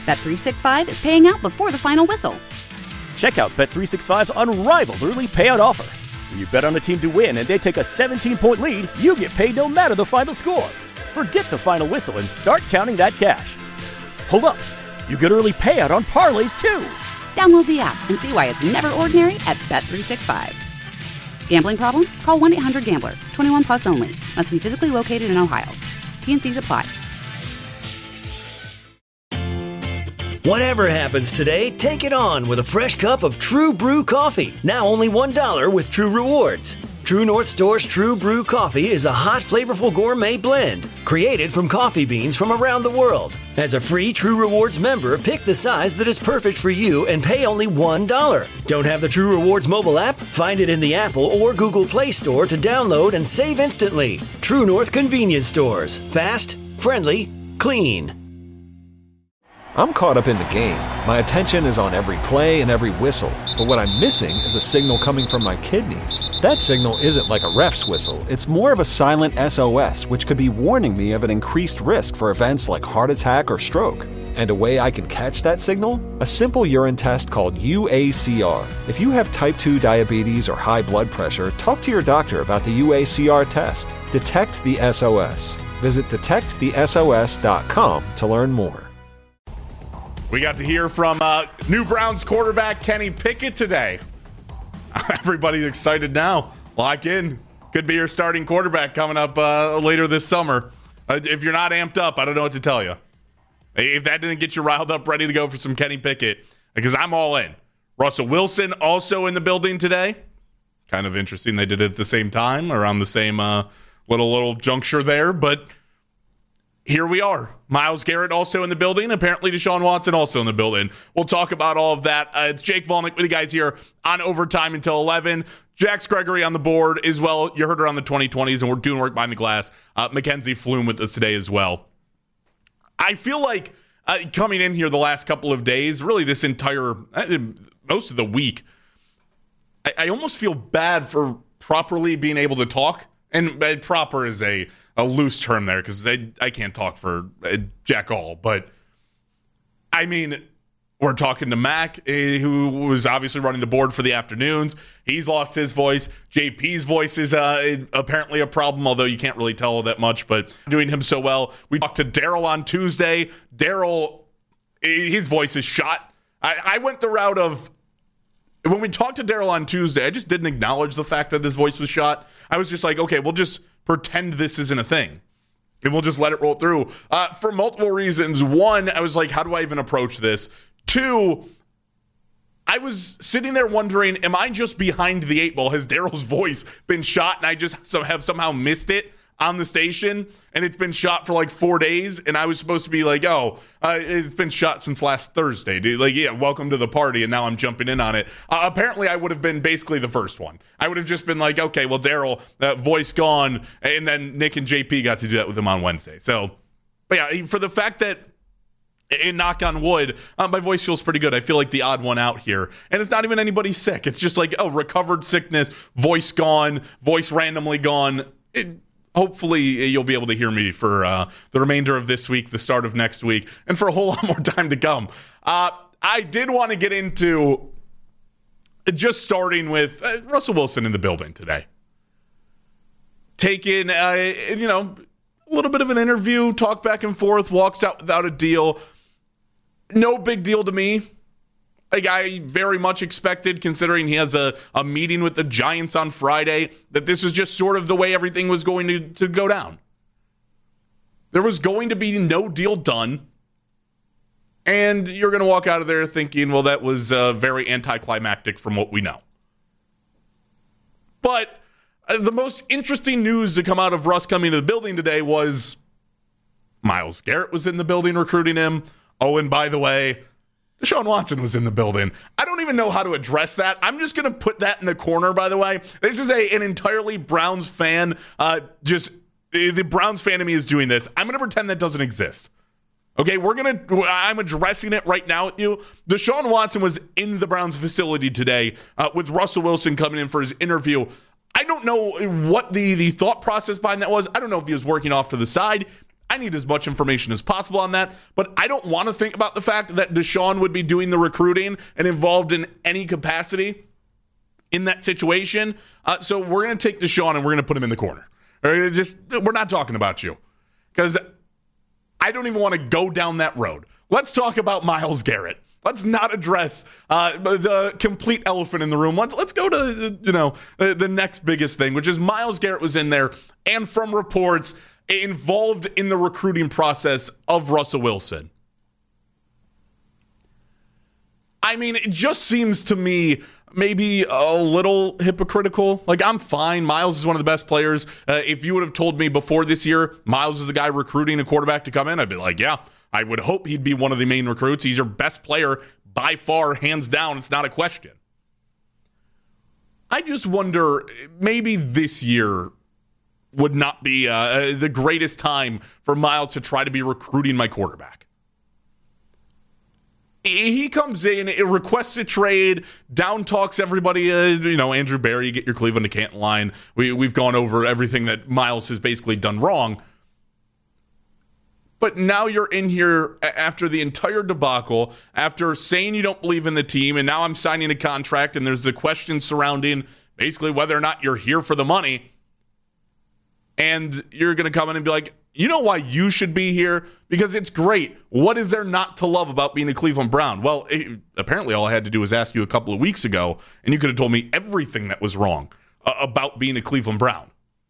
Bet365 is paying out before the final whistle. Check out Bet365's unrivaled early payout offer. When you bet on a team to win and they take a 17-point lead, you get paid no matter the final score. Forget the final whistle and start counting that cash. Hold up. You get early payout on parlays, too. Download the app and see why it's never ordinary at Bet365. Gambling problem? Call 1-800-GAMBLER. 21 plus only. Must be physically located in Ohio. T&Cs apply. Whatever happens today, take it on with a fresh cup of True Brew coffee. Now only $1 with True Rewards. True North Store's True Brew coffee is a hot, flavorful gourmet blend created from coffee beans from around the world. As a free True Rewards member, pick the size that is perfect for you and pay only $1. Don't have the True Rewards mobile app? Find it in the Apple or Google Play Store to download and save instantly. True North Convenience Stores. Fast, friendly, clean. I'm caught up in the game. My attention is on every play and every whistle. But what I'm missing is a signal coming from my kidneys. That signal isn't like a ref's whistle. It's more of a silent SOS, which could be warning me of an increased risk for events like heart attack or stroke. And a way I can catch that signal? A simple urine test called UACR. If you have type 2 diabetes or high blood pressure, talk to your doctor about the UACR test. Detect the SOS. Visit detectthesos.com to learn more. We got to hear from new Browns quarterback Kenny Pickett today. Everybody's excited now. Lock in. Could be your starting quarterback coming up later this summer. If you're not amped up, I don't know what to tell you. If that didn't get you riled up, ready to go for some Kenny Pickett, because I'm all in. Russell Wilson also in the building today. Kind of interesting they did it at the same time, around the same little juncture there, but here we are. Myles Garrett also in the building. Apparently Deshaun Watson also in the building. We'll talk about all of that. It's Jake Volnick with you guys here on Overtime until 11. Jax Gregory on the board as well. You heard her on the 2020s, and we're doing work behind the glass. Mackenzie Flume with us today as well. I feel like coming in here the last couple of days, really this entire, most of the week, I almost feel bad for properly being able to talk. And proper is a loose term there because I can't talk for jack all. But, I mean, we're talking to Mac, who was obviously running the board for the afternoons. He's lost his voice. JP's voice is apparently a problem, although you can't really tell that much, but doing him so well. We talked to Daryl on Tuesday. Daryl, his voice is shot. I went the route of, when we talked to Daryl on Tuesday, I just didn't acknowledge the fact that his voice was shot. I was just like, okay, we'll just pretend this isn't a thing. And we'll just let it roll through. For multiple reasons. One, I was like, how do I even approach this? Two, I was sitting there wondering, am I just behind the eight ball? Has Daryl's voice been shot and I just have somehow missed it on the station? And it's been shot for like 4 days. And I was supposed to be like, it's been shot since last Thursday, dude. Like, yeah, welcome to the party. And now I'm jumping in on it. Apparently, I would have been basically the first one. I would have just been like, okay, well, Daryl, voice gone. And then Nick and JP got to do that with him on Wednesday. So, but yeah, for the fact that, and knock on wood, my voice feels pretty good. I feel like the odd one out here. And it's not even anybody sick. It's just like, recovered sickness, voice gone, voice randomly gone. Hopefully you'll be able to hear me for the remainder of this week, the start of next week, and for a whole lot more time to come. I did want to get into just starting with Russell Wilson in the building today. Taking, a little bit of an interview, talk back and forth, walks out without a deal. No big deal to me. Like, I very much expected, considering he has a meeting with the Giants on Friday, that this was just sort of the way everything was going to go down. There was going to be no deal done. And you're going to walk out of there thinking, well, that was very anticlimactic from what we know. But the most interesting news to come out of Russ coming to the building today was Myles Garrett was in the building recruiting him. Oh, and by the way, Deshaun Watson was in the building. I don't even know how to address that. I'm just going to put that in the corner, by the way. This is an entirely Browns fan. The Browns fan of me is doing this. I'm going to pretend that doesn't exist. Okay, I'm addressing it right now with you. Deshaun Watson was in the Browns facility today with Russell Wilson coming in for his interview. I don't know what the thought process behind that was. I don't know if he was working off to the side. I need as much information as possible on that, but I don't want to think about the fact that Deshaun would be doing the recruiting and involved in any capacity in that situation. So we're going to take Deshaun and we're going to put him in the corner. We're not talking about you because I don't even want to go down that road. Let's talk about Myles Garrett. Let's not address the complete elephant in the room. Let's go to the next biggest thing, which is Myles Garrett was in there and from reports involved in the recruiting process of Russell Wilson. I mean, it just seems to me maybe a little hypocritical. Like, I'm fine. Myles is one of the best players. If you would have told me before this year, Myles is the guy recruiting a quarterback to come in, I'd be like, yeah, I would hope he'd be one of the main recruits. He's your best player by far, hands down. It's not a question. I just wonder, maybe this year would not be the greatest time for Myles to try to be recruiting my quarterback. He comes in, it requests a trade, down talks everybody. Andrew Berry, get your Cleveland to Canton line. We've gone over everything that Myles has basically done wrong. But now you're in here after the entire debacle, after saying you don't believe in the team, and now I'm signing a contract, and there's the question surrounding basically whether or not you're here for the money. And you're going to come in and be like, you know why you should be here? Because it's great. What is there not to love about being a Cleveland Brown? Well, apparently all I had to do was ask you a couple of weeks ago, and you could have told me everything that was wrong about being a Cleveland Brown.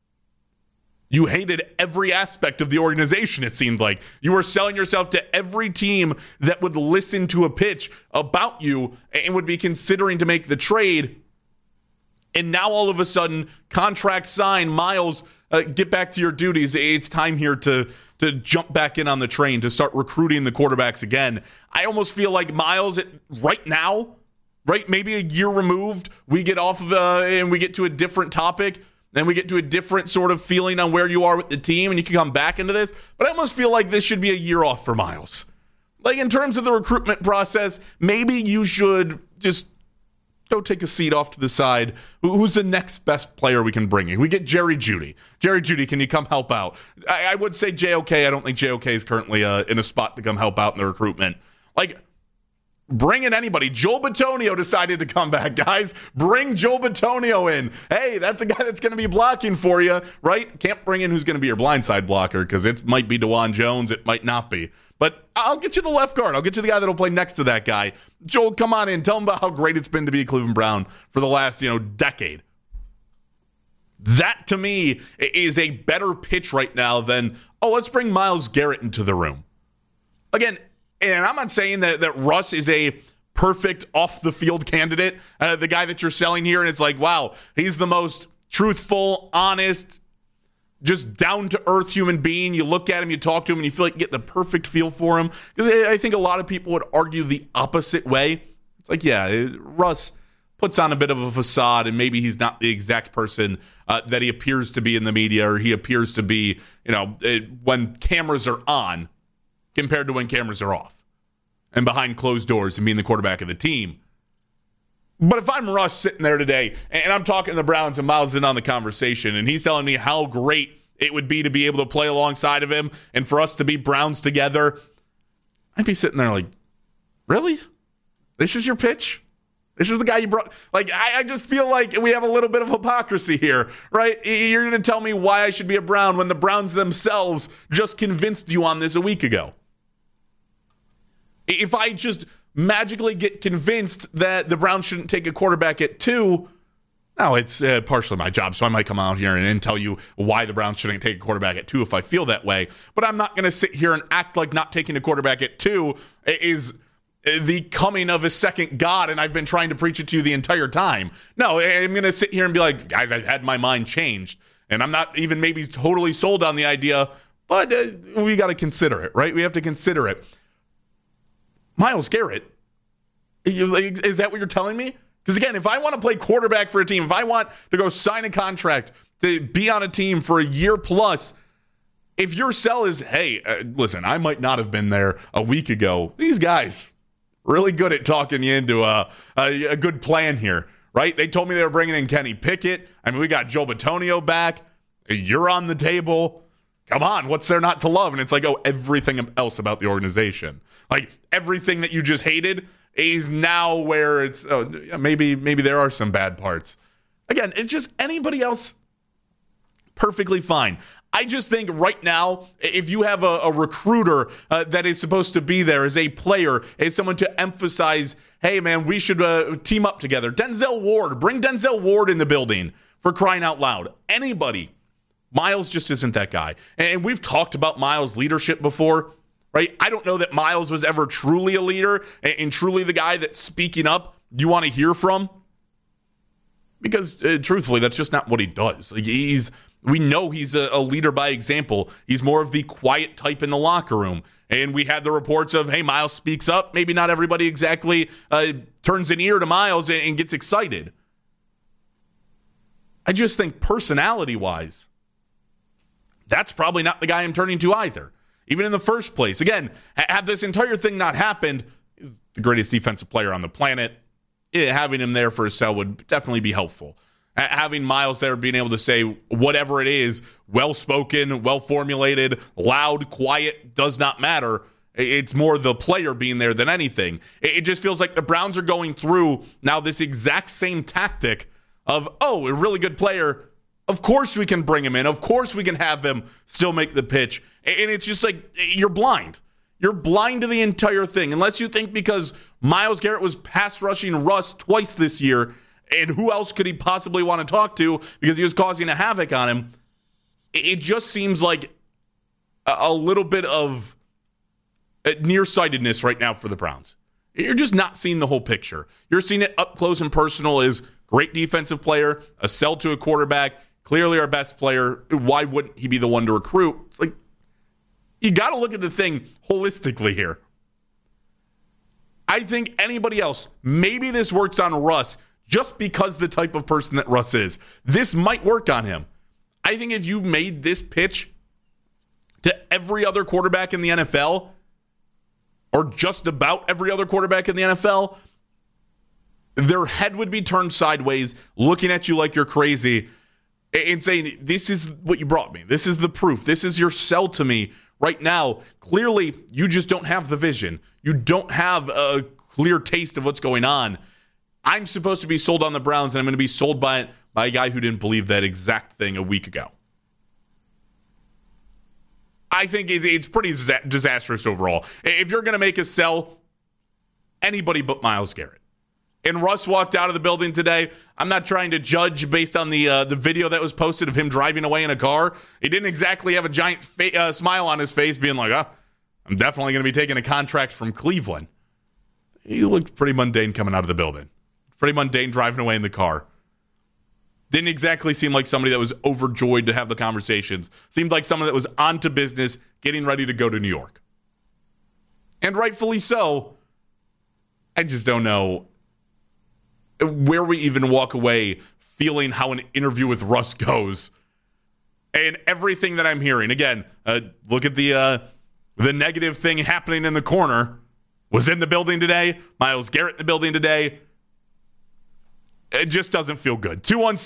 You hated every aspect of the organization, it seemed like. You were selling yourself to every team that would listen to a pitch about you and would be considering to make the trade. And now all of a sudden, contract signed, Myles, get back to your duties. It's time here to jump back in on the train, to start recruiting the quarterbacks again. I almost feel like Myles, right now, right, maybe a year removed, we get off of and we get to a different topic. Then we get to a different sort of feeling on where you are with the team, and you can come back into this. But I almost feel like this should be a year off for Myles. Like, in terms of the recruitment process, maybe you should just go take a seat off to the side. Who's the next best player we can bring in? We get Jerry Jeudy. Jerry Jeudy, can you come help out? I would say JOK. I don't think JOK is currently in a spot to come help out in the recruitment. Like, bring in anybody. Joel Bitonio decided to come back, guys. Bring Joel Bitonio in. Hey, that's a guy that's going to be blocking for you, right? Can't bring in who's going to be your blindside blocker because it might be DeJuan Jones. It might not be. But I'll get you the left guard. I'll get you the guy that'll play next to that guy. Joel, come on in. Tell him about how great it's been to be a Cleveland Brown for the last, decade. That, to me, is a better pitch right now than, let's bring Myles Garrett into the room. Again, and I'm not saying that Russ is a perfect off-the-field candidate, the guy that you're selling here, and it's like, wow, he's the most truthful, honest, just down-to-earth human being. You look at him, you talk to him, and you feel like you get the perfect feel for him. Because I think a lot of people would argue the opposite way. It's like, yeah, Russ puts on a bit of a facade, and maybe he's not the exact person that he appears to be in the media, or he appears to be, when cameras are on, compared to when cameras are off and behind closed doors and being the quarterback of the team. But if I'm Russ sitting there today and I'm talking to the Browns and Myles is in on the conversation and he's telling me how great it would be to be able to play alongside of him and for us to be Browns together, I'd be sitting there like, really? This is your pitch? This is the guy you brought? Like, I just feel like we have a little bit of hypocrisy here, right? You're going to tell me why I should be a Brown when the Browns themselves just convinced you on this a week ago. If I just magically get convinced that the Browns shouldn't take a quarterback at 2, now it's partially my job, so I might come out here and tell you why the Browns shouldn't take a quarterback at 2 if I feel that way. But I'm not going to sit here and act like not taking a quarterback at 2 is the coming of a second God, and I've been trying to preach it to you the entire time. No, I'm going to sit here and be like, guys, I've had my mind changed, and I'm not even maybe totally sold on the idea, but we got to consider it, right? We have to consider it. Myles Garrett, is that what you're telling me? Because, again, if I want to play quarterback for a team, if I want to go sign a contract to be on a team for a year plus, if your sell is, hey, listen, I might not have been there a week ago. These guys really good at talking you into a good plan here, right? They told me they were bringing in Kenny Pickett. I mean, we got Joel Bitonio back. You're on the table. come on, what's there not to love? And it's like, oh, everything else about the organization. Like, everything that you just hated is now where it's, oh, maybe there are some bad parts. Again, it's just anybody else, perfectly fine. I just think right now, if you have a recruiter that is supposed to be there as a player, as someone to emphasize, hey, man, we should team up together. Denzel Ward, bring Denzel Ward in the building, for crying out loud. Anybody. Miles just isn't that guy. And we've talked about Miles' leadership before, right? I don't know that Miles was ever truly a leader and truly the guy that's speaking up you want to hear from. Because truthfully, that's just not what he does. Like, we know he's a leader by example. He's more of the quiet type in the locker room. And we had the reports of, hey, Miles speaks up. Maybe not everybody exactly turns an ear to Miles and gets excited. I just think personality-wise, that's probably not the guy I'm turning to either. Even in the first place. Again, had this entire thing not happened, he's the greatest defensive player on the planet. Having him there for a cell would definitely be helpful. Having Miles there, being able to say whatever it is, well-spoken, well-formulated, loud, quiet, does not matter. It's more the player being there than anything. It just feels like the Browns are going through now this exact same tactic of, oh, a really good player, of course we can bring him in. Of course we can have him still make the pitch. And it's just like, you're blind. You're blind to the entire thing. Unless you think because Myles Garrett was pass rushing Russ twice this year, and who else could he possibly want to talk to because he was causing a havoc on him? It just seems like a little bit of nearsightedness right now for the Browns. You're just not seeing the whole picture. You're seeing it up close and personal as great defensive player, a sell to a quarterback, clearly our best player. Why wouldn't he be the one to recruit? It's like, you got to look at the thing holistically here. I think anybody else, maybe this works on Russ just because the type of person that Russ is. This might work on him. I think if you made this pitch to every other quarterback in the NFL, or just about every other quarterback in the NFL, their head would be turned sideways, looking at you like you're crazy, and saying, this is what you brought me. This is the proof. This is your sell to me right now. Clearly, you just don't have the vision. You don't have a clear taste of what's going on. I'm supposed to be sold on the Browns, and I'm going to be sold by it by a guy who didn't believe that exact thing a week ago. I think it's pretty disastrous overall. If you're going to make a sell, anybody but Myles Garrett. And Russ walked out of the building today. I'm not trying to judge based on the video that was posted of him driving away in a car. He didn't exactly have a giant smile on his face being like, I'm definitely going to be taking a contract from Cleveland. He looked pretty mundane coming out of the building. Pretty mundane driving away in the car. Didn't exactly seem like somebody that was overjoyed to have the conversations. Seemed like someone that was on to business, getting ready to go to New York. And rightfully so. I just don't know where we even walk away feeling how an interview with Russ goes. And everything that I'm hearing, again, look at the negative thing happening in the corner. Was in the building today. Myles Garrett in the building today. It just doesn't feel good.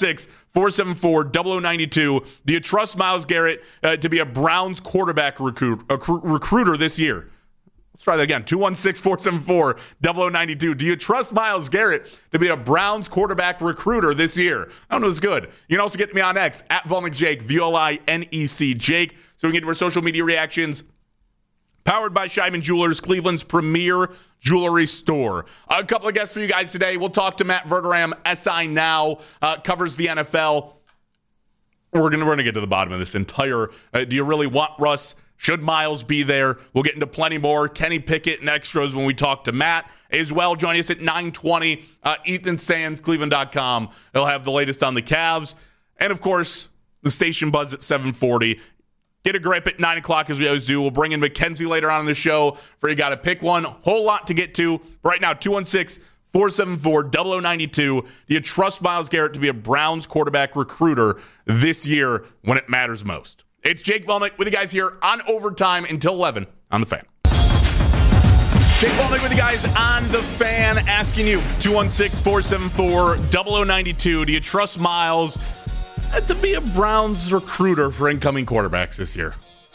216-474-0092. Do you trust Myles Garrett to be a Browns quarterback recruiter this year? Let's try that again. 216-474-0092. Do you trust Myles Garrett to be a Browns quarterback recruiter this year? I don't know. It's good. You can also get me on X, at Volnick Jake, VOLINEC Jake. So we can get to our social media reactions. Powered by Scheiman Jewelers, Cleveland's premier jewelry store. A couple of guests for you guys today. We'll talk to Matt Verderame, SI Now, covers the NFL. We're gonna get to the bottom of this entire, do you really want Russ? Should Myles be there? We'll get into plenty more. Kenny Pickett and extras when we talk to Matt as well. Joining us at 9:20, Ethan Sands, Cleveland.com. He'll have the latest on the Cavs. And, of course, the station buzz at 7:40. Get a grip at 9 o'clock as we always do. We'll bring in Mackenzie later on in the show for You Gotta Pick One. Whole lot to get to. Right now, 216-474-0092. Do you trust Myles Garrett to be a Browns quarterback recruiter this year when it matters most? It's Jake Volnick with you guys here on Overtime until 11 on The Fan. Jake Volnick with you guys on The Fan, asking you, 216-474-0092. Do you trust Myles to be a Browns recruiter for incoming quarterbacks this year.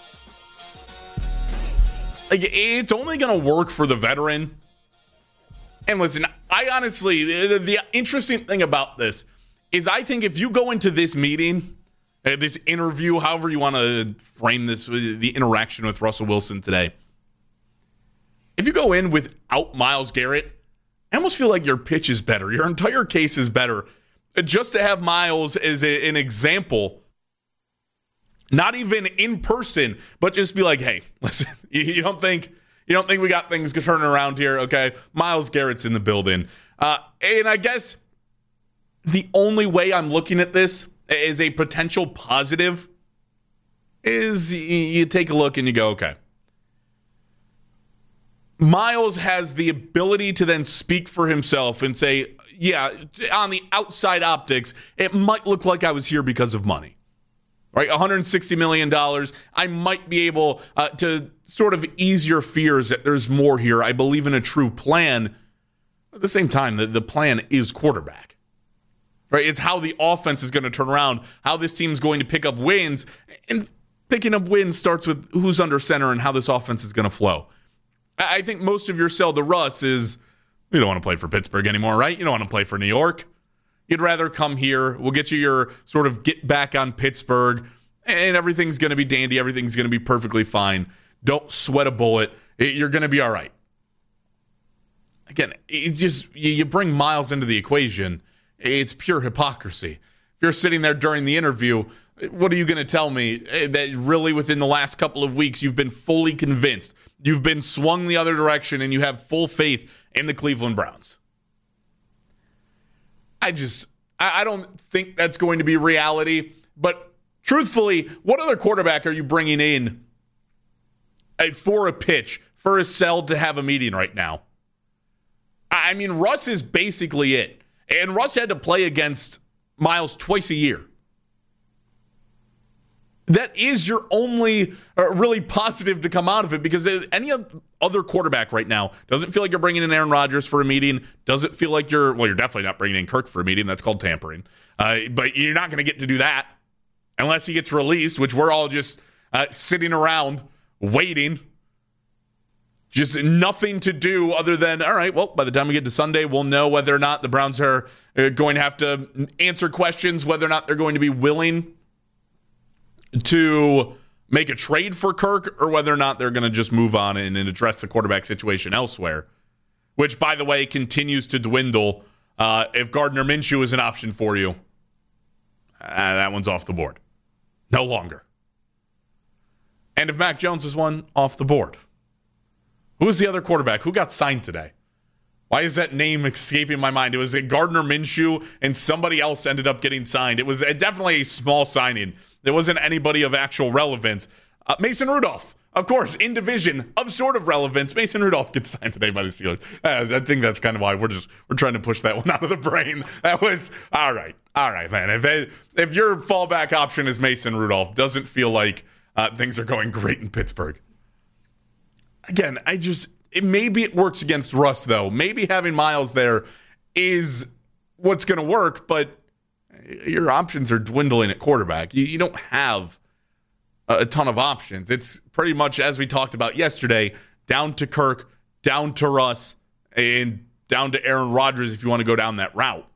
Like, it's only going to work for the veteran. And listen, I honestly, the interesting thing about this is I think if you go into this meeting, this interview, however you want to frame this, the interaction with Russell Wilson today, if you go in without Myles Garrett, I almost feel like your pitch is better. Your entire case is better. Just to have Myles as an example, not even in person, but just be like, hey, listen, you don't think we got things turning around here, okay? Myles Garrett's in the building. And I guess the only way I'm looking at this as a potential positive is you take a look and you go, okay. Myles has the ability to then speak for himself and say, yeah, on the outside optics, it might look like I was here because of money. Right? $160 million. I might be able to sort of ease your fears that there's more here. I believe in a true plan. At the same time, the plan is quarterback. Right? It's how the offense is going to turn around, how this team's going to pick up wins. And picking up wins starts with who's under center and how this offense is going to flow. I think most of your sell to Russ is, you don't want to play for Pittsburgh anymore, right? You don't want to play for New York. You'd rather come here. We'll get you your sort of get back on Pittsburgh, and everything's going to be dandy. Everything's going to be perfectly fine. Don't sweat a bullet. You're going to be all right. Again, it's just you bring Myles into the equation. It's pure hypocrisy. If you're sitting there during the interview, what are you going to tell me? That really within the last couple of weeks, you've been fully convinced. You've been swung the other direction, and you have full faith in the Cleveland Browns. I don't think that's going to be reality. But truthfully, what other quarterback are you bringing in for a pitch, for a sell to have a meeting right now? I mean, Russ is basically it. And Russ had to play against Myles twice a year. That is your only really positive to come out of it, because any other quarterback right now doesn't feel like you're bringing in Aaron Rodgers for a meeting. Doesn't feel like you're definitely not bringing in Kirk for a meeting. That's called tampering. But you're not going to get to do that unless he gets released, which we're all just sitting around waiting. Just nothing to do other than, all right, well, by the time we get to Sunday, we'll know whether or not the Browns are going to have to answer questions, whether or not they're going to be willing to make a trade for Kirk, or whether or not they're going to just move on and address the quarterback situation elsewhere, which, by the way, continues to dwindle. If Gardner Minshew is an option for you, that one's off the board. No longer. And if Mac Jones is one, off the board. Who was the other quarterback? Who got signed today? Why is that name escaping my mind? It was Gardner Minshew, and somebody else ended up getting signed. It was definitely a small signing. There wasn't anybody of actual relevance. Mason Rudolph, of course, in division of sort of relevance. Mason Rudolph gets signed today by the Steelers. I think that's kind of why we're trying to push that one out of the brain. That was all right, man. If your fallback option is Mason Rudolph, doesn't feel like things are going great in Pittsburgh. Again, maybe it works against Russ, though. Maybe having Myles there is what's going to work, but your options are dwindling at quarterback. You don't have a ton of options. It's pretty much, as we talked about yesterday, down to Kirk, down to Russ, and down to Aaron Rodgers if you want to go down that route.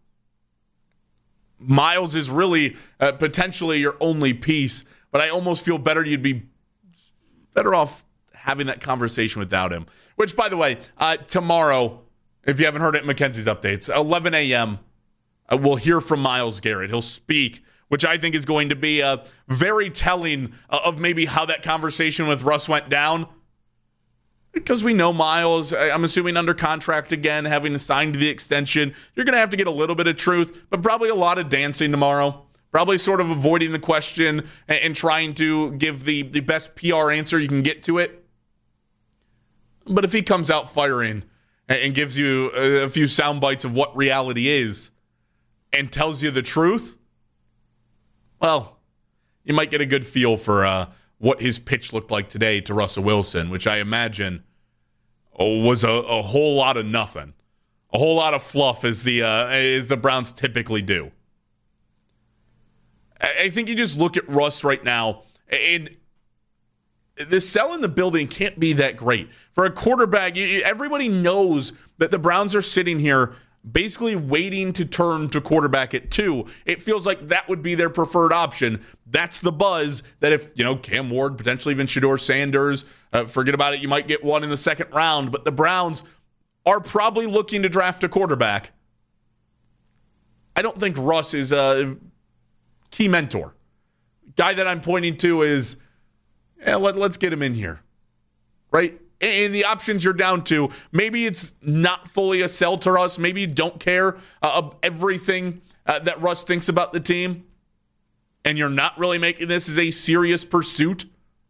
Myles is really potentially your only piece, but I almost feel you'd be better off having that conversation without him. Which, by the way, tomorrow, if you haven't heard it, Mackenzie's Updates, 11 a.m., we'll hear from Myles Garrett. He'll speak, which I think is going to be very telling of maybe how that conversation with Russ went down. Because we know Myles, I'm assuming under contract again, having signed the extension, you're going to have to get a little bit of truth, but probably a lot of dancing tomorrow. Probably sort of avoiding the question and trying to give the best PR answer you can get to it. But if he comes out firing and gives you a few sound bites of what reality is and tells you the truth, well, you might get a good feel for what his pitch looked like today to Russell Wilson, which I imagine was a whole lot of nothing, a whole lot of fluff, as the Browns typically do. I think you just look at Russ right now, and the sell in the building can't be that great. For a quarterback, everybody knows that the Browns are sitting here basically waiting to turn to quarterback at 2. It feels like that would be their preferred option. That's the buzz that if, Cam Ward, potentially even Shedeur Sanders, forget about it, you might get one in the second round, but the Browns are probably looking to draft a quarterback. I don't think Russ is a key mentor. Guy that I'm pointing to is, let's get him in here, right? And the options you're down to, maybe it's not fully a sell to Russ. Maybe you don't care of everything that Russ thinks about the team, and you're not really making this as a serious pursuit.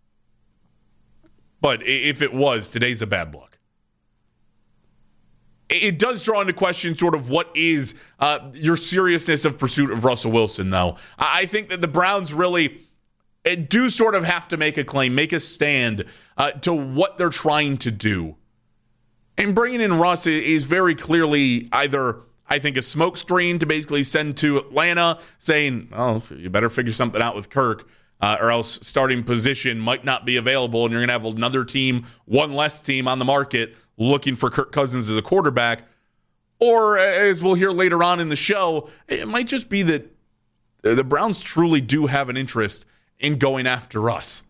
But if it was, today's a bad look. It does draw into question sort of what is your seriousness of pursuit of Russell Wilson, though. I think that the Browns really do sort of have to make a claim, make a stand to what they're trying to do. And bringing in Russ is very clearly either, I think, a smokescreen to basically send to Atlanta saying, you better figure something out with Kirk, or else starting position might not be available, and you're going to have another team, one less team on the market looking for Kirk Cousins as a quarterback. Or, as we'll hear later on in the show, it might just be that the Browns truly do have an interest in going after us,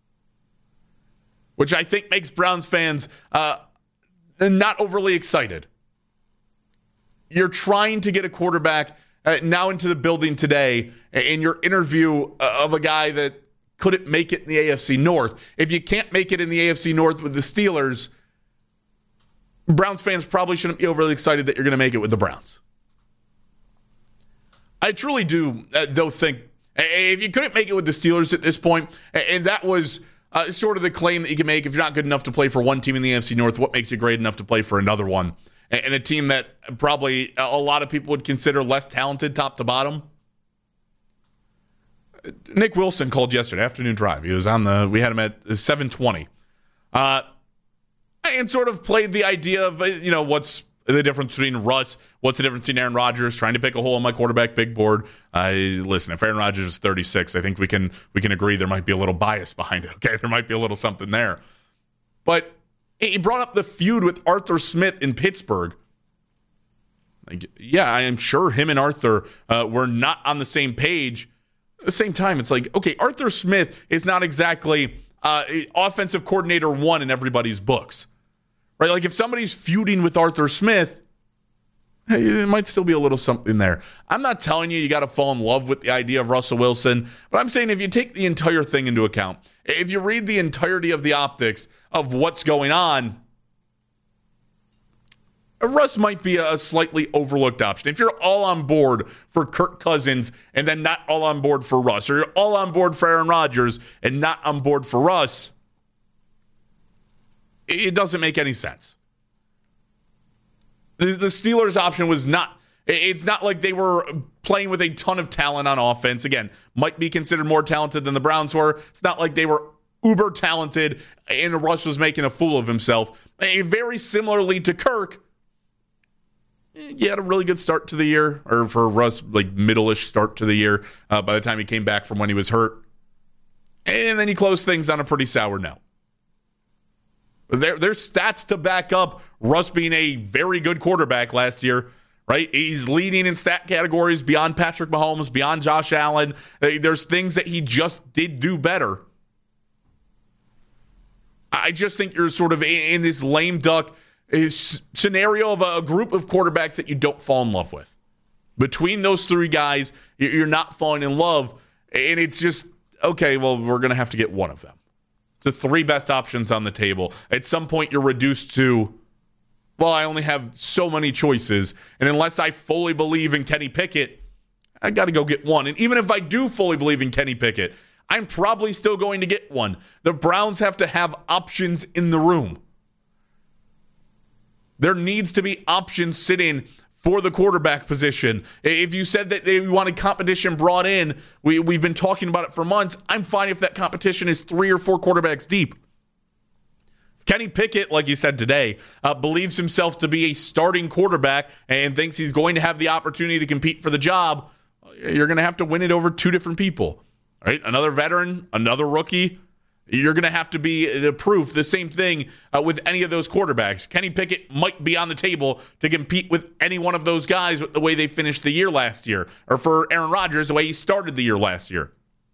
which I think makes Browns fans not overly excited. You're trying to get a quarterback now into the building today in your interview of a guy that couldn't make it in the AFC North. If you can't make it in the AFC North with the Steelers, Browns fans probably shouldn't be overly excited that you're going to make it with the Browns. I truly do, though, think if you couldn't make it with the Steelers at this point, and that was sort of the claim that you can make, if you're not good enough to play for one team in the AFC North, what makes you great enough to play for another one? And a team that probably a lot of people would consider less talented top to bottom. Nick Wilson called yesterday, afternoon drive. He was we had him at 7:20. And sort of played the idea of, what's the difference between Russ, what's the difference between Aaron Rodgers, trying to pick a hole on my quarterback big board. Listen, if Aaron Rodgers is 36, I think we can agree there might be a little bias behind it. Okay, there might be a little something there. But he brought up the feud with Arthur Smith in Pittsburgh. I am sure him and Arthur were not on the same page. At the same time, it's like, okay, Arthur Smith is not exactly offensive coordinator 1 in everybody's books. Right? Like if somebody's feuding with Arthur Smith, it might still be a little something there. I'm not telling you got to fall in love with the idea of Russell Wilson, but I'm saying if you take the entire thing into account, if you read the entirety of the optics of what's going on, Russ might be a slightly overlooked option. If you're all on board for Kirk Cousins and then not all on board for Russ, or you're all on board for Aaron Rodgers and not on board for Russ, it doesn't make any sense. The Steelers option was not, it's not like they were playing with a ton of talent on offense. Again, might be considered more talented than the Browns were. It's not like they were uber talented and Russ was making a fool of himself. Very similarly to Kirk, he had a really good start to the year, or for Russ, like middle-ish start to the year by the time he came back from when he was hurt. And then he closed things on a pretty sour note. There's stats to back up Russ being a very good quarterback last year, right? He's leading in stat categories beyond Patrick Mahomes, beyond Josh Allen. There's things that he just did do better. I just think you're sort of in this lame duck scenario of a group of quarterbacks that you don't fall in love with. Between those three guys, you're not falling in love, and it's just, okay, well, we're going to have to get one of them. The three best options on the table. At some point, you're reduced to, well, I only have so many choices, and unless I fully believe in Kenny Pickett, I got to go get one. And even if I do fully believe in Kenny Pickett, I'm probably still going to get one. The Browns have to have options in the room. There needs to be options sitting for the quarterback position. If you said that they wanted competition brought in, we've been talking about it for months. I'm fine if that competition is 3 or 4 quarterbacks deep. Kenny Pickett, like you said today, believes himself to be a starting quarterback and thinks he's going to have the opportunity to compete for the job. you're going to have to win it over two different people, right? Another veteran, another rookie. You're going to have to be the proof. The same thing with any of those quarterbacks. Kenny Pickett might be on the table to compete with any one of those guys with the way they finished the year last year, or for Aaron Rodgers, the way he started the year last year.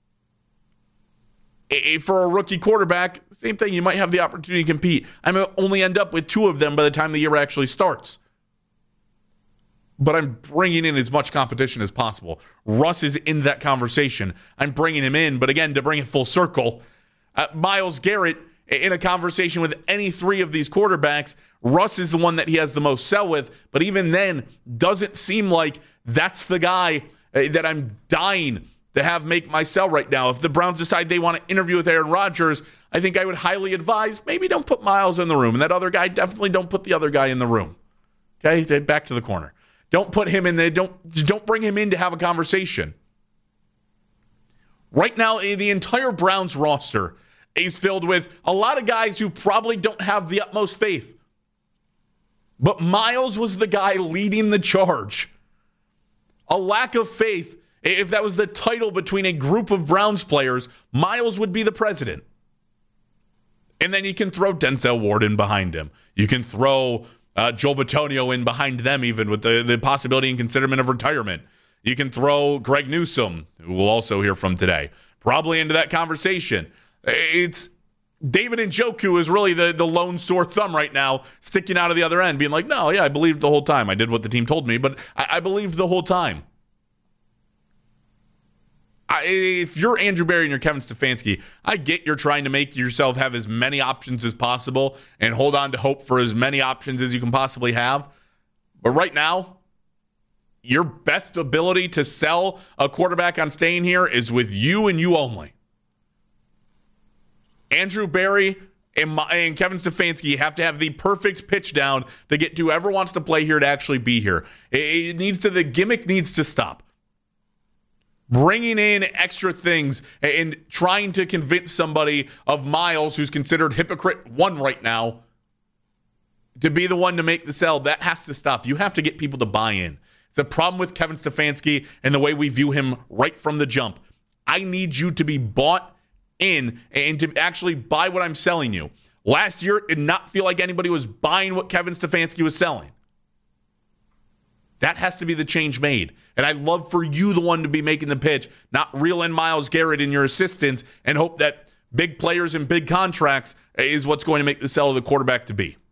For a rookie quarterback, same thing. You might have the opportunity to compete. I may only end up with two of them by the time the year actually starts. But I'm bringing in as much competition as possible. Russ is in that conversation. I'm bringing him in, but again, to bring it full circle, Myles Garrett, in a conversation with any three of these quarterbacks, Russ is the one that he has the most sell with, but even then, doesn't seem like that's the guy that I'm dying to have make my sell right now. If the Browns decide they want to interview with Aaron Rodgers, I think I would highly advise maybe don't put Myles in the room, and that other guy, definitely don't put the other guy in the room. Okay, back to the corner. Don't put him in there. Don't bring him in to have a conversation. Right now, the entire Browns roster is filled with a lot of guys who probably don't have the utmost faith. But Myles was the guy leading the charge. A lack of faith. If that was the title between a group of Browns players, Myles would be the president. And then you can throw Denzel Ward in behind him. You can throw Joel Bitonio in behind them, even with the possibility and considerment of retirement. You can throw Greg Newsome, who we'll also hear from today, probably into that conversation. It's David Njoku is really the lone sore thumb right now, sticking out of the other end, being like, no, yeah, I believed the whole time. I did what the team told me, but I believed the whole time. If you're Andrew Berry and you're Kevin Stefanski, I get you're trying to make yourself have as many options as possible and hold on to hope for as many options as you can possibly have. But right now, your best ability to sell a quarterback on staying here is with you and you only. Andrew Berry and Kevin Stefanski have to have the perfect pitch down to get to whoever wants to play here to actually be here. The gimmick needs to stop. Bringing in extra things and trying to convince somebody of Myles, who's considered hypocrite one right now, to be the one to make the sell, that has to stop. You have to get people to buy in. It's a problem with Kevin Stefanski and the way we view him right from the jump. I need you to be bought in and to actually buy what I'm selling you. Last year, it did not feel like anybody was buying what Kevin Stefanski was selling. That has to be the change made. And I'd love for you, the one, to be making the pitch, not reel in Myles Garrett and your assistants and hope that big players and big contracts is what's going to make the sell of the quarterback to be.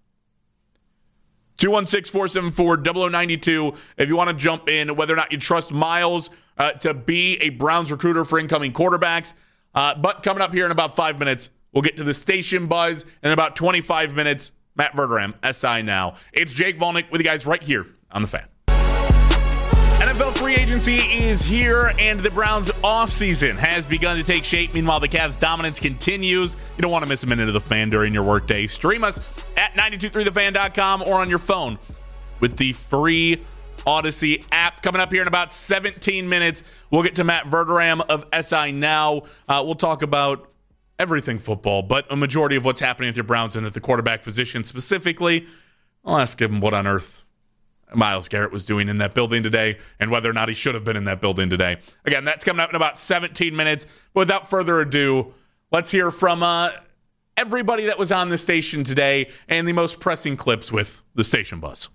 216-474-0092 if you want to jump in, whether or not you trust Myles to be a Browns recruiter for incoming quarterbacks. But coming up here in about 5 minutes, we'll get to the station buzz. In about 25 minutes, Matt Verderame, SI Now. It's Jake Volnick with you guys right here on The Fan. NFL free agency is here, and the Browns' offseason has begun to take shape. Meanwhile, the Cavs' dominance continues. You don't want to miss a minute of The Fan during your workday. Stream us at 923thefan.com or on your phone with the free Odyssey app. Coming up here in about 17 minutes, we'll get to Matt Verderame of SI Now. We'll talk about everything football, but a majority of what's happening with your Browns and at the quarterback position specifically. I'll ask him what on earth Myles Garrett was doing in that building today and whether or not he should have been in that building today. Again, that's coming up in about 17 minutes. But without further ado, let's hear from everybody that was on the station today and the most pressing clips with the station buzz.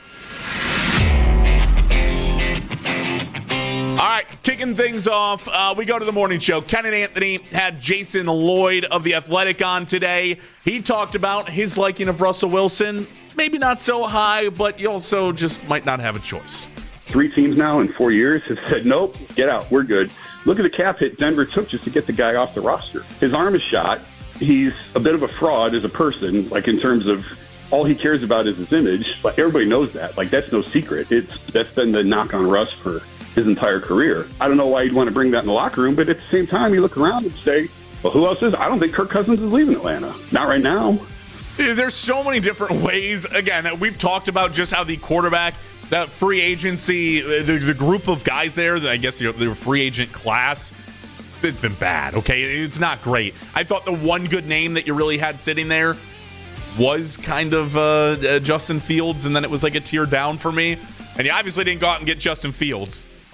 All right, kicking things off, we go to the morning show. Ken and Anthony had Jason Lloyd of The Athletic on today. He talked about his liking of Russell Wilson. Maybe not so high, but you also just might not have a choice. 3 teams now in 4 years have said, nope, get out, we're good. Look at the cap hit Denver took just to get the guy off the roster. His arm is shot. He's a bit of a fraud as a person, like in terms of all he cares about is his image. Like everybody knows that. Like that's no secret. That's been the knock on Russ for his entire career. I don't know why you'd want to bring that in the locker room, but at the same time, you look around and say, well, who else is? I don't think Kirk Cousins is leaving Atlanta. Not right now. There's so many different ways. Again, we've talked about just how the quarterback, that free agency, the group of guys there, I guess the free agent class, it's been bad, okay? It's not great. I thought the one good name that you really had sitting there was kind of Justin Fields, and then it was like a tier down for me. And you obviously didn't go out and get Justin Fields.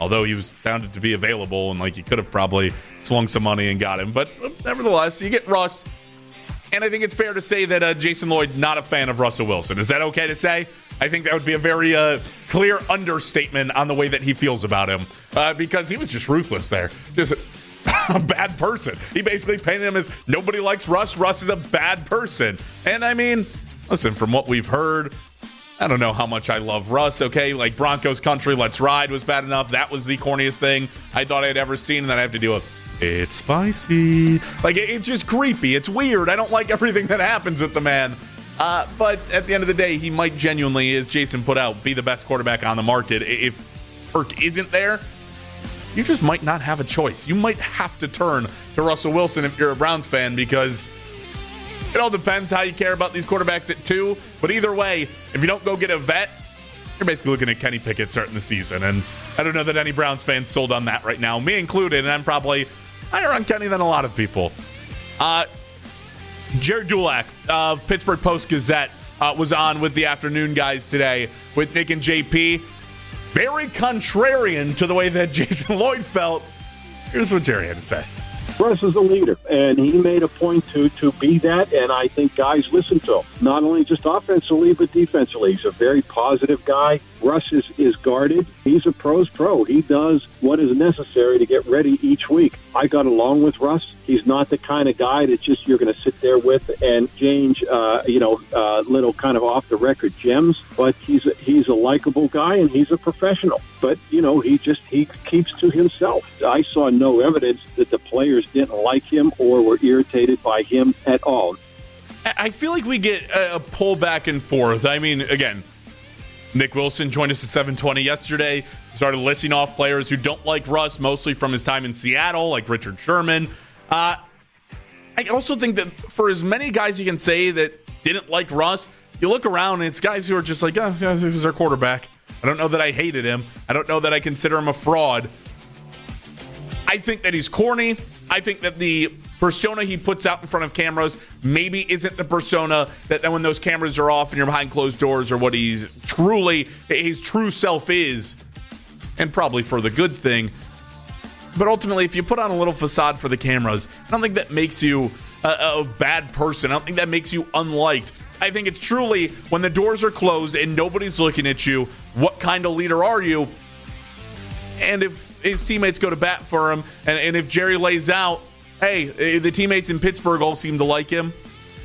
although he sounded to be available and like you could have probably swung some money and got him. But nevertheless, you get Russ. And I think it's fair to say that Jason Lloyd, not a fan of Russell Wilson. Is that okay to say? I think that would be a very clear understatement on the way that he feels about him. Because he was just ruthless there. Just a bad person. He basically painted him as nobody likes Russ. Russ is a bad person. And I mean, listen, from what we've heard, I don't know how much I love Russ, okay? Like Broncos Country, Let's Ride was bad enough. That was the corniest thing I thought I'd ever seen. And then I have to deal with it's spicy. Like, it's just creepy. It's weird. I don't like everything that happens with the man. But at the end of the day, he might genuinely, as Jason put out, be the best quarterback on the market. If Kirk isn't there, you just might not have a choice. You might have to turn to Russell Wilson if you're a Browns fan, because it all depends how you care about these quarterbacks at 2. But either way, if you don't go get a vet, you're basically looking at Kenny Pickett starting the season. And I don't know that any Browns fans sold on that right now, me included, and I'm probably higher on Kenny than a lot of people. Jared Dulac of Pittsburgh Post-Gazette was on with the afternoon guys today with Nick and JP. Very contrarian to the way that Jason Lloyd felt. Here's what Jerry had to say. Russ is a leader, and he made a point to be that, and I think guys listen to him. Not only just offensively, but defensively. He's a very positive guy. Russ is guarded. He's a pro's pro. He does what is necessary to get ready each week. I got along with Russ. He's not the kind of guy that just you're going to sit there with and change, little kind of off-the-record gems. But he's a likable guy, and he's a professional. But, he keeps to himself. I saw no evidence that the players didn't like him or were irritated by him at all. I feel like we get a pull back and forth. I mean, again, Nick Wilson joined us at 7:20 yesterday. Started listing off players who don't like Russ, mostly from his time in Seattle, like Richard Sherman. I also think that for as many guys you can say that didn't like Russ, you look around and it's guys who are just like, oh, yeah, he was our quarterback. I don't know that I hated him. I don't know that I consider him a fraud. I think that he's corny. I think that the persona he puts out in front of cameras maybe isn't the persona that when those cameras are off and you're behind closed doors or what his true self is, and probably for the good thing. But ultimately, if you put on a little facade for the cameras, I don't think that makes you a bad person. I don't think that makes you unliked. I think it's truly when the doors are closed and nobody's looking at you, what kind of leader are you? And if his teammates go to bat for him, and if Jerry lays out, hey, the teammates in Pittsburgh all seem to like him.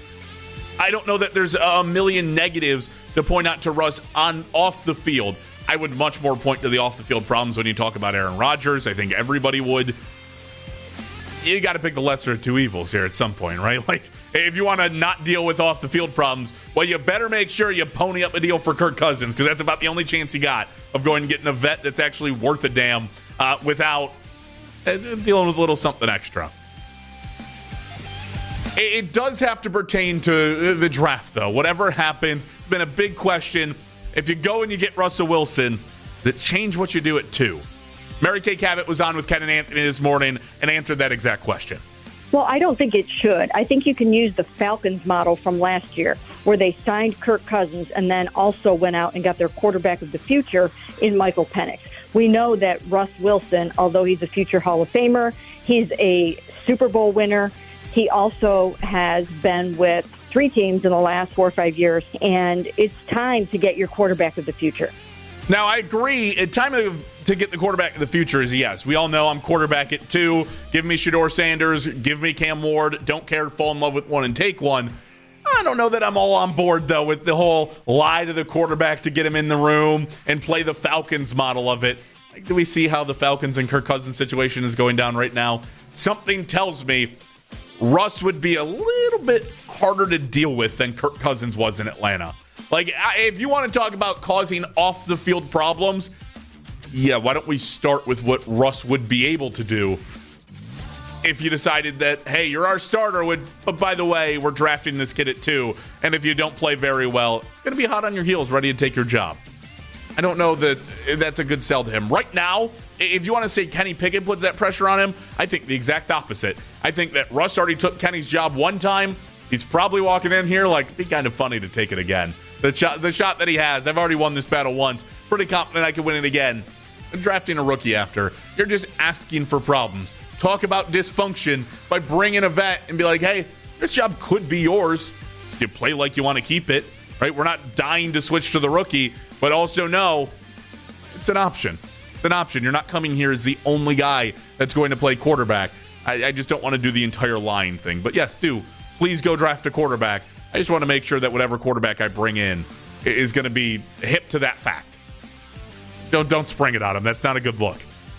I don't know that there's a million negatives to point out to Russ off the field. I would much more point to the off-the-field problems when you talk about Aaron Rodgers. I think everybody would. You got to pick the lesser of two evils here at some point, right? Like, if you want to not deal with off-the-field problems, well, you better make sure you pony up a deal for Kirk Cousins, because that's about the only chance you got of going and getting a vet that's actually worth a damn without dealing with a little something extra. It does have to pertain to the draft, though. Whatever happens, it's been a big question. If you go and you get Russell Wilson, does it change what you do at 2? Mary Kay Cabot was on with Ken and Anthony this morning and answered that exact question. Well, I don't think it should. I think you can use the Falcons model from last year, where they signed Kirk Cousins and then also went out and got their quarterback of the future in Michael Penix. We know that Russ Wilson, although he's a future Hall of Famer, he's a Super Bowl winner. He also has been with 3 teams in the last 4 or 5 years, and it's time to get your quarterback of the future. Now, I agree. Time to get the quarterback of the future is yes. We all know I'm quarterback at 2. Give me Shedeur Sanders. Give me Cam Ward. Don't care to fall in love with one and take one. I don't know that I'm all on board, though, with the whole lie to the quarterback to get him in the room and play the Falcons model of it. Do we see how the Falcons and Kirk Cousins situation is going down right now? Something tells me Russ would be a little bit harder to deal with than Kirk Cousins was in Atlanta. Like, if you want to talk about causing off-the-field problems, yeah, why don't we start with what Russ would be able to do if you decided that, hey, you're our starter, but by the way, we're drafting this kid at 2, and if you don't play very well, it's going to be hot on your heels, ready to take your job. I don't know that that's a good sell to him. Right now, if you want to say Kenny Pickett puts that pressure on him, I think the exact opposite. I think that Russ already took Kenny's job one time. He's probably walking in here like, it'd be kind of funny to take it again. The shot that he has, I've already won this battle once. Pretty confident I could win it again. drafting a rookie after. You're just asking for problems. Talk about dysfunction by bringing a vet and be like, hey, this job could be yours. You play like you want to keep it, right? We're not dying to switch to the rookie, but also know it's an option. It's an option. You're not coming here as the only guy that's going to play quarterback. I just don't want to do the entire line thing. But yes, please go draft a quarterback. I just want to make sure that whatever quarterback I bring in is going to be hip to that fact. Don't spring it on him. That's not a good look.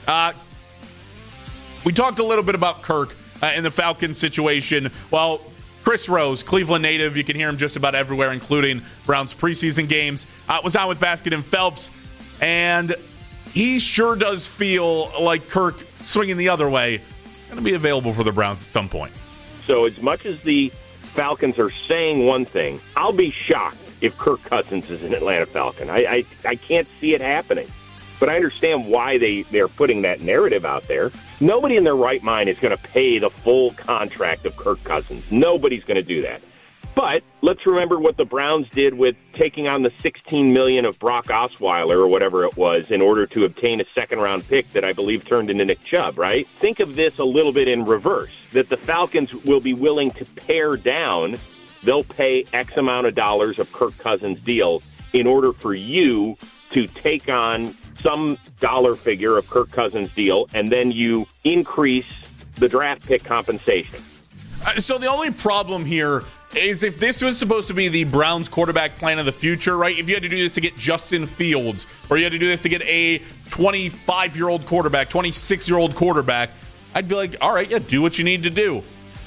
We talked a little bit about Kirk in the Falcons situation. Well, Chris Rose, Cleveland native, you can hear him just about everywhere, including Browns preseason games, was on with Baskin and Phelps, and he sure does feel like Kirk swinging the other way is going to be available for the Browns at some point. So as much as the Falcons are saying one thing, I'll be shocked if Kirk Cousins is an Atlanta Falcon. I can't see it happening. But I understand why they're putting that narrative out there. Nobody in their right mind is going to pay the full contract of Kirk Cousins. Nobody's going to do that. But let's remember what the Browns did with taking on the $16 million of Brock Osweiler or whatever it was in order to obtain a second-round pick that I believe turned into Nick Chubb, right? Think of this a little bit in reverse, that the Falcons will be willing to pare down. They'll pay X amount of dollars of Kirk Cousins' deal in order for you to take on some dollar figure of Kirk Cousins' deal, and then you increase the draft pick compensation. So the only problem here is if this was supposed to be the Browns quarterback plan of the future, right? If you had to do this to get Justin Fields, or you had to do this to get a 25-year-old quarterback, 26-year-old quarterback, I'd be like, all right, yeah, do what you need to do.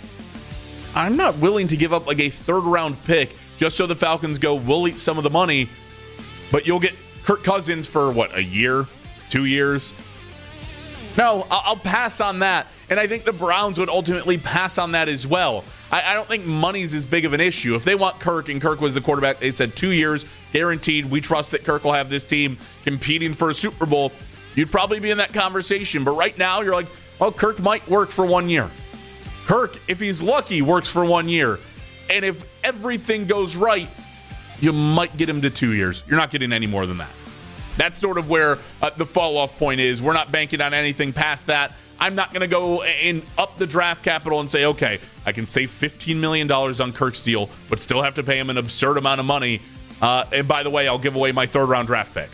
I'm not willing to give up like a third-round pick just so the Falcons go, we'll eat some of the money, but you'll get Kirk Cousins for, what, a year? 2 years? No, I'll pass on that. And I think the Browns would ultimately pass on that as well. I don't think money's as big of an issue. If they want Kirk and Kirk was the quarterback, they said 2 years, guaranteed, we trust that Kirk will have this team competing for a Super Bowl, you'd probably be in that conversation. But right now, you're like, well, Kirk might work for 1 year. Kirk, if he's lucky, works for 1 year. And if everything goes right, you might get him to 2 years. You're not getting any more than that. That's sort of where the fall-off point is. We're not banking on anything past that. I'm not going to go and up the draft capital and say, okay, I can save $15 million on Kirk's deal, but still have to pay him an absurd amount of money. And by the way, I'll give away my third-round draft pick.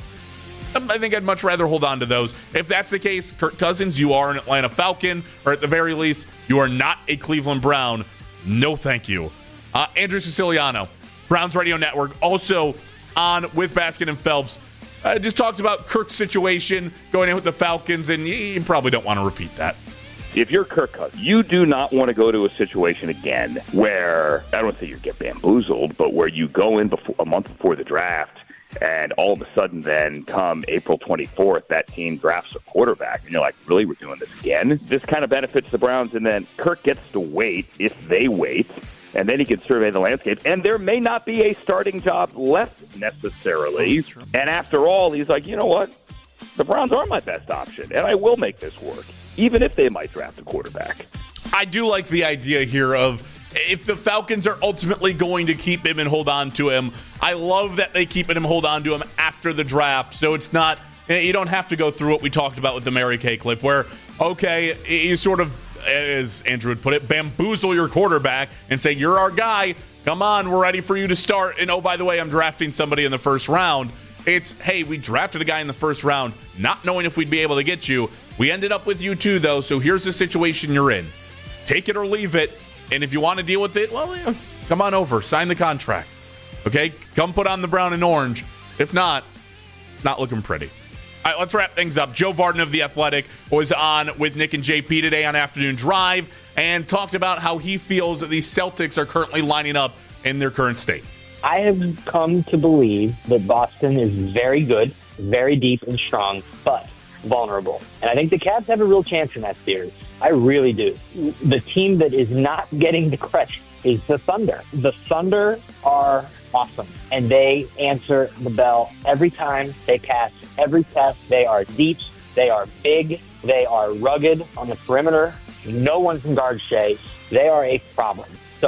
I think I'd much rather hold on to those. If that's the case, Kirk Cousins, you are an Atlanta Falcon, or at the very least, you are not a Cleveland Brown. No, thank you. Andrew Siciliano, Browns Radio Network, also on with Baskin and Phelps. Just talked about Kirk's situation going in with the Falcons, and you probably don't want to repeat that. If you're Kirk Cousins, you do not want to go to a situation again where, I don't say you get bamboozled, but where you go in a month before the draft, and all of a sudden then come April 24th, that team drafts a quarterback, and you're like, really, we're doing this again? This kind of benefits the Browns, and then Kirk gets to wait, if they wait, and then he can survey the landscape. And there may not be a starting job left necessarily. And after all, he's like, you know what? The Browns are my best option, and I will make this work, even if they might draft a quarterback. I do like the idea here of if the Falcons are ultimately going to keep him and hold on to him, I love that they keep him and hold on to him after the draft. So it's not, you don't have to go through what we talked about with the Mary Kay clip where, okay, you sort of, as Andrew would put it, bamboozle your quarterback and say, you're our guy. Come on, we're ready for you to start. And oh, by the way, I'm drafting somebody in the first round. It's, hey, we drafted a guy in the first round, not knowing if we'd be able to get you. We ended up with you too, though, so here's the situation you're in. Take it or leave it. And if you want to deal with it, well, yeah, come on over. Sign the contract. Okay? Come put on the brown and orange. If not looking pretty. All right, let's wrap things up. Joe Vardon of The Athletic was on with Nick and JP today on Afternoon Drive and talked about how he feels that the Celtics are currently lining up in their current state. I have come to believe that Boston is very good, very deep and strong, but vulnerable. And I think the Cavs have a real chance in that series. I really do. The team that is not getting the credit is the Thunder. The Thunder are awesome, and they answer the bell every time they pass every test. They are deep, they are big, they are rugged on the perimeter. No one can guard Shea. They are a problem. So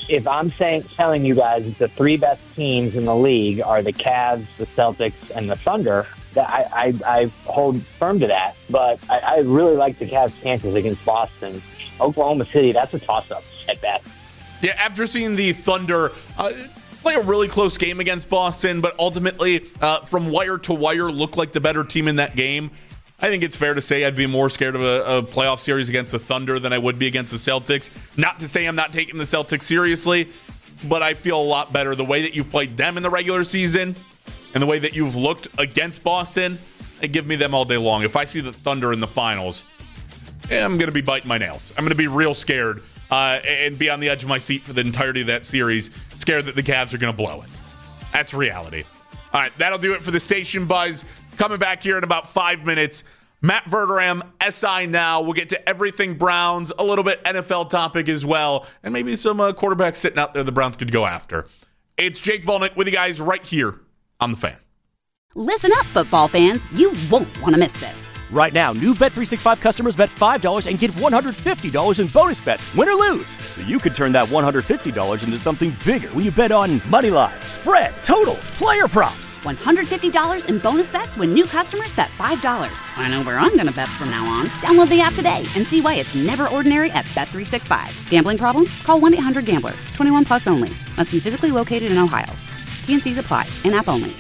if I'm telling you guys the three best teams in the league are the Cavs, the Celtics, and the Thunder, that I hold firm to that. But I really like the Cavs' chances against Boston. Oklahoma City, that's a toss-up at best. Yeah, after seeing the Thunder play a really close game against Boston, but ultimately, from wire to wire, look like the better team in that game, I think it's fair to say I'd be more scared of a playoff series against the Thunder than I would be against the Celtics. Not to say I'm not taking the Celtics seriously, but I feel a lot better the way that you've played them in the regular season and the way that you've looked against Boston. They give me them all day long. If I see the Thunder in the finals, I'm going to be biting my nails. I'm going to be real scared and be on the edge of my seat for the entirety of that series, scared that the Cavs are going to blow it. That's reality. All right, that'll do it for the Station Buzz. Coming back here in about 5 minutes, Matt Verderame, SI Now. We'll get to everything Browns, a little bit NFL topic as well, and maybe some quarterbacks sitting out there the Browns could go after. It's Jake Volnick with you guys right here on The Fan. Listen up, football fans. You won't want to miss this. Right now, new Bet365 customers bet $5 and get $150 in bonus bets, win or lose. So you could turn that $150 into something bigger when you bet on money line, spread, totals, player props. $150 in bonus bets when new customers bet $5. I know where I'm going to bet from now on. Download the app today and see why it's never ordinary at Bet365. Gambling problem? Call 1-800-GAMBLER. 21 plus only. Must be physically located in Ohio. T&Cs apply. In-app only.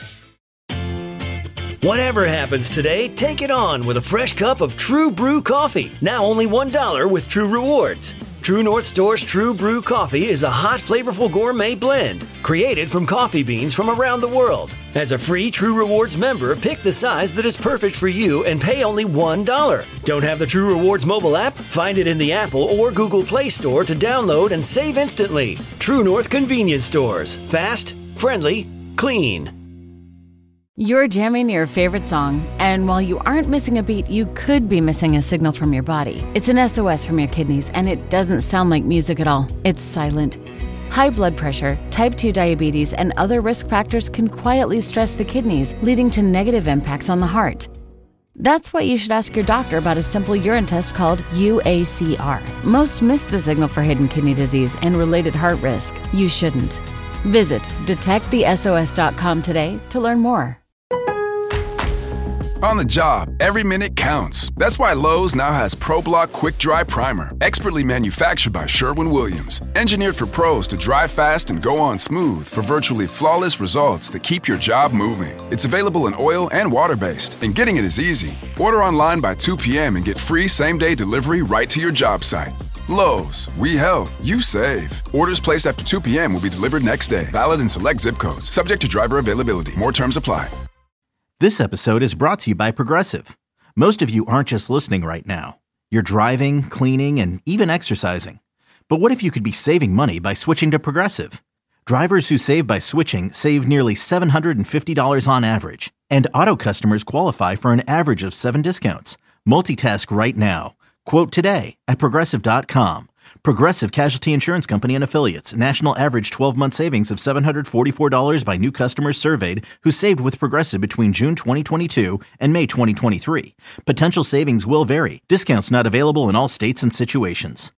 Whatever happens today, take it on with a fresh cup of True Brew coffee. Now only $1 with True Rewards. True North Store's True Brew coffee is a hot, flavorful gourmet blend created from coffee beans from around the world. As a free True Rewards member, pick the size that is perfect for you and pay only $1. Don't have the True Rewards mobile app? Find it in the Apple or Google Play Store to download and save instantly. True North Convenience Stores. Fast, friendly, clean. You're jamming your favorite song, and while you aren't missing a beat, you could be missing a signal from your body. It's an SOS from your kidneys, and it doesn't sound like music at all. It's silent. High blood pressure, type 2 diabetes, and other risk factors can quietly stress the kidneys, leading to negative impacts on the heart. That's why you should ask your doctor about a simple urine test called UACR. Most miss the signal for hidden kidney disease and related heart risk. You shouldn't. Visit detectthesos.com today to learn more. On the job, every minute counts. That's why Lowe's now has ProBlock Quick Dry Primer, expertly manufactured by Sherwin-Williams. Engineered for pros to dry fast and go on smooth for virtually flawless results that keep your job moving. It's available in oil and water-based, and getting it is easy. Order online by 2 p.m. and get free same-day delivery right to your job site. Lowe's, we help, you save. Orders placed after 2 p.m. will be delivered next day. Valid in select zip codes. Subject to driver availability. More terms apply. This episode is brought to you by Progressive. Most of you aren't just listening right now. You're driving, cleaning, and even exercising. But what if you could be saving money by switching to Progressive? Drivers who save by switching save nearly $750 on average. And auto customers qualify for an average of 7 discounts. Multitask right now. Quote today at Progressive.com. Progressive Casualty Insurance Company and Affiliates. National average 12-month savings of $744 by new customers surveyed who saved with Progressive between June 2022 and May 2023. Potential savings will vary. Discounts not available in all states and situations.